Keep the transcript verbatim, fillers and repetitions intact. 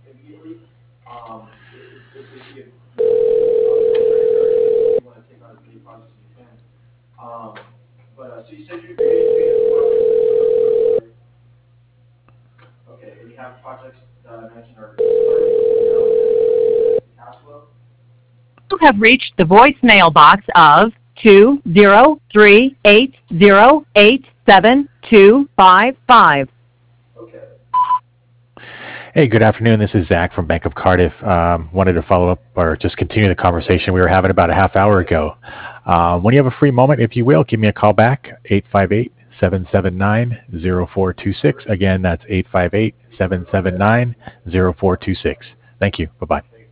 You have reached the voicemail box of two zero three eight zero eight seven two five five. Hey, good afternoon. This is Zach from Bank of Cardiff. Um, wanted to follow up or just continue the conversation we were having about a half hour ago. Uh, when you have a free moment, if you will, give me a call back, eight five eight, seven seven nine, zero four two six. Again, that's eight five eight, seven seven nine, zero four two six. Thank you. Bye-bye.